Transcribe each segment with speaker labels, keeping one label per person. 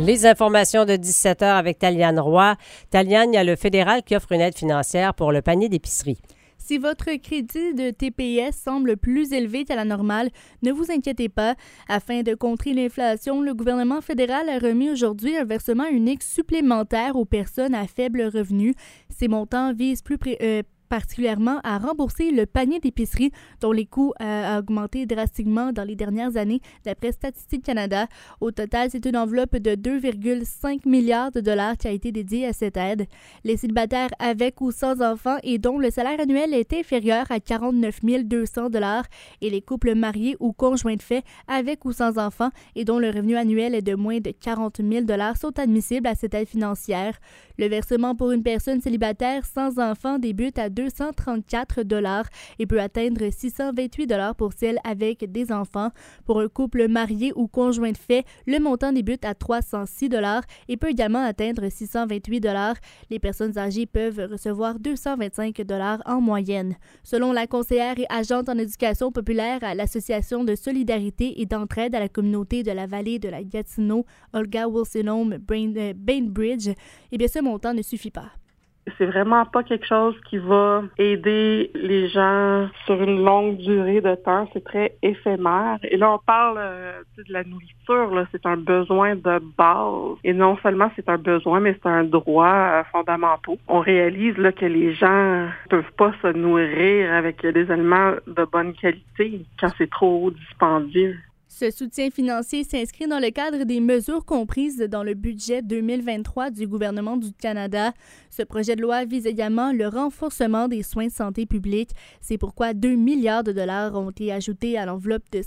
Speaker 1: Les informations de 17h avec Taliane Roy. Taliane, il y a le fédéral qui offre une aide financière pour le panier d'épicerie.
Speaker 2: Si votre crédit de TPS semble plus élevé qu'à la normale, ne vous inquiétez pas. Afin de contrer l'inflation, le gouvernement fédéral a remis aujourd'hui un versement unique supplémentaire aux personnes à faible revenu. Ces montants visent particulièrement à rembourser le panier d'épicerie dont les coûts ont augmenté drastiquement dans les dernières années, d'après Statistique Canada. Au total, c'est une enveloppe de 2,5 milliards de dollars qui a été dédiée à cette aide. Les célibataires avec ou sans enfants et dont le salaire annuel est inférieur à 49 200 dollars et les couples mariés ou conjoints de fait avec ou sans enfants et dont le revenu annuel est de moins de 40 000 dollars sont admissibles à cette aide financière. Le versement pour une personne célibataire sans enfant débute à 234 dollars et peut atteindre 628 dollars pour celles avec des enfants. Pour un couple marié ou conjoint de fait, le montant débute à 306 dollars et peut également atteindre 628 dollars. Les personnes âgées peuvent recevoir 225 dollars en moyenne. Selon la conseillère et agente en éducation populaire à l'Association de solidarité et d'entraide à la communauté de la vallée de la Gatineau, Olga Wilson Bainbridge, eh bien ce montant ne suffit pas.
Speaker 3: C'est vraiment pas quelque chose qui va aider les gens sur une longue durée de temps. C'est très éphémère. Et là, on parle de la nourriture. Là, c'est un besoin de base. Et non seulement c'est un besoin, mais c'est un droit fondamental. On réalise là, que les gens ne peuvent pas se nourrir avec des aliments de bonne qualité quand c'est trop dispendieux.
Speaker 2: Ce soutien financier s'inscrit dans le cadre des mesures comprises dans le budget 2023 du gouvernement du Canada. Ce projet de loi vise également le renforcement des soins de santé publique. C'est pourquoi 2 milliards de dollars ont été ajoutés à l'enveloppe de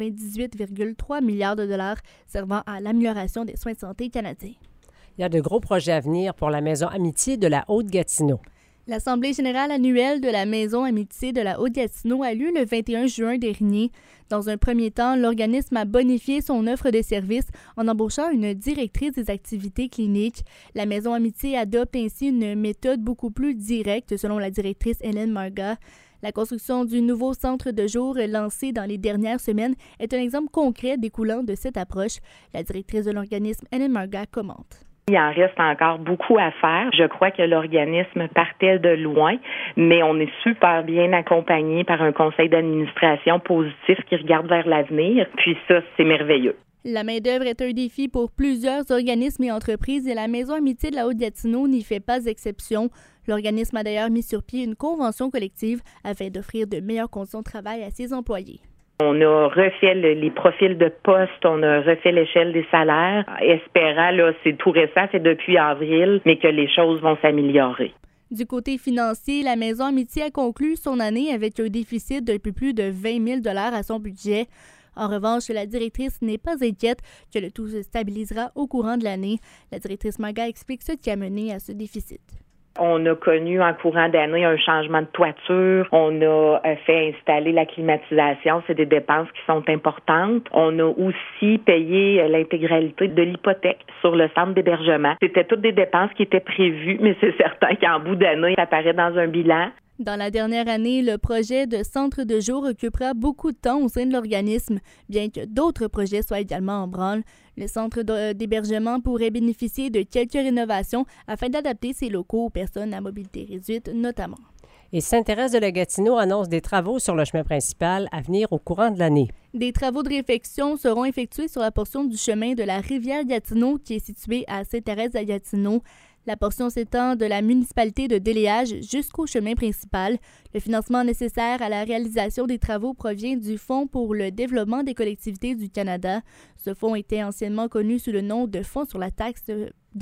Speaker 2: 198,3 milliards de dollars servant à l'amélioration des soins de santé canadiens.
Speaker 1: Il y a de gros projets à venir pour la Maison Amitié de la Haute-Gatineau.
Speaker 2: L'Assemblée générale annuelle de la Maison Amitié de la Haute-Gatineau a lieu le 21 juin dernier. Dans un premier temps, l'organisme a bonifié son offre de services en embauchant une directrice des activités cliniques. La Maison Amitié adopte ainsi une méthode beaucoup plus directe, selon la directrice Hélène Marga. La construction du nouveau centre de jour lancé dans les dernières semaines est un exemple concret découlant de cette approche. La directrice de l'organisme, Hélène Marga, commente.
Speaker 4: Il en reste encore beaucoup à faire. Je crois que l'organisme partait de loin, mais on est super bien accompagné par un conseil d'administration positif qui regarde vers l'avenir. Puis ça, c'est merveilleux.
Speaker 2: La main-d'œuvre est un défi pour plusieurs organismes et entreprises et la Maison Amitié de la Haute-Gatineau n'y fait pas exception. L'organisme a d'ailleurs mis sur pied une convention collective afin d'offrir de meilleures conditions de travail à ses employés.
Speaker 4: On a refait les profils de poste, on a refait l'échelle des salaires, espérant, là, c'est tout récent, c'est depuis avril, mais que les choses vont s'améliorer.
Speaker 2: Du côté financier, la Maison Amitié a conclu son année avec un déficit d'un peu plus de 20 000 $ à son budget. En revanche, la directrice n'est pas inquiète que le tout se stabilisera au courant de l'année. La directrice Marga explique ce qui a mené à ce déficit.
Speaker 4: On a connu en courant d'année un changement de toiture. On a fait installer la climatisation. C'est des dépenses qui sont importantes. On a aussi payé l'intégralité de l'hypothèque sur le centre d'hébergement. C'était toutes des dépenses qui étaient prévues, mais c'est certain qu'en bout d'année, ça apparaît dans un bilan.
Speaker 2: Dans la dernière année, le projet de centre de jour occupera beaucoup de temps au sein de l'organisme, bien que d'autres projets soient également en branle. Le centre d'hébergement pourrait bénéficier de quelques rénovations afin d'adapter ses locaux aux personnes à mobilité réduite notamment.
Speaker 1: Et Sainte-Thérèse de la Gatineau annonce des travaux sur le chemin principal à venir au courant de l'année.
Speaker 2: Des travaux de réfection seront effectués sur la portion du chemin de la rivière Gatineau qui est située à Sainte-Thérèse de la Gatineau. La portion s'étend de la municipalité de Déléage jusqu'au chemin principal. Le financement nécessaire à la réalisation des travaux provient du Fonds pour le développement des collectivités du Canada. Ce fonds était anciennement connu sous le nom de Fonds sur la taxe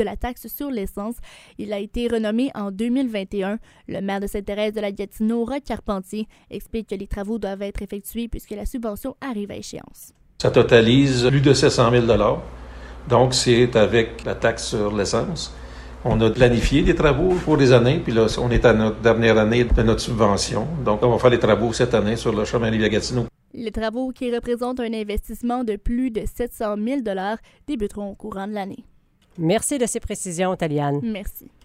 Speaker 2: sur l'essence. Il a été renommé en 2021. Le maire de Sainte-Thérèse de la Gatineau, Roch Carpentier, explique que les travaux doivent être effectués puisque la subvention arrive à échéance.
Speaker 5: Ça totalise plus de 700 000 $. Donc, c'est avec la taxe sur l'essence. On a planifié des travaux pour des années, puis là, on est à notre dernière année de notre subvention. Donc, on va faire les travaux cette année sur le chemin Rivière-Gatineau.
Speaker 2: Les travaux, qui représentent un investissement de plus de 700 000 $, débuteront au courant de l'année.
Speaker 1: Merci de ces précisions, Taliane.
Speaker 2: Merci.